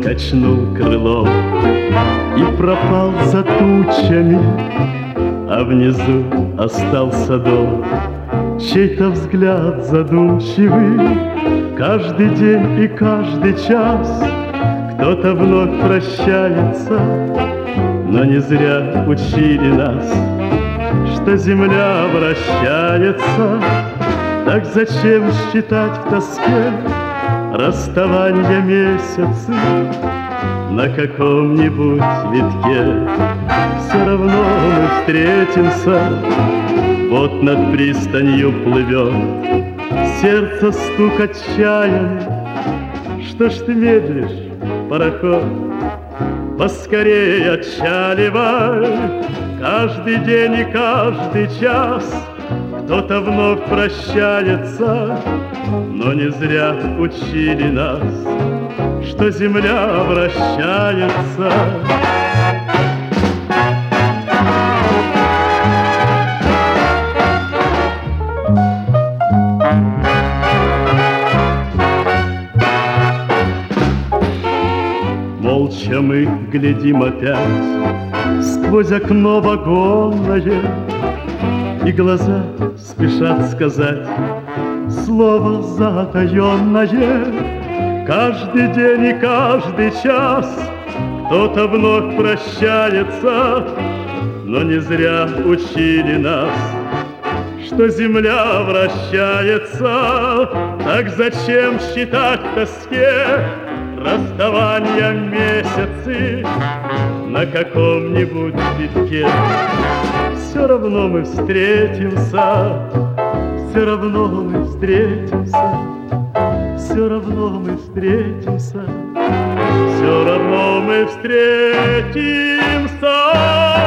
качнул крылом и пропал за тучами, а внизу остался дом. Чей-то взгляд задумчивый, каждый день и каждый час кто-то вновь прощается, но не зря учили нас, что земля вращается. Так зачем считать в тоске расставания месяцы на каком-нибудь витке? Все равно мы встретимся, вот над пристанью плывет сердце стук отчаянный. Что ж ты медлишь, пароход? Поскорее отчаливай. Каждый день и каждый час кто-то вновь прощается, но не зря учили нас, что земля вращается. Молча мы глядим опять сквозь окно вагонное, и глаза спешат сказать слово затаенное. Каждый день и каждый час кто-то вновь прощается, но не зря учили нас, что земля вращается. Так зачем считать в тоске расставания месяцы на каком-нибудь витке? Все равно мы встретимся, все равно мы встретимся, все равно мы встретимся, все равно мы встретимся.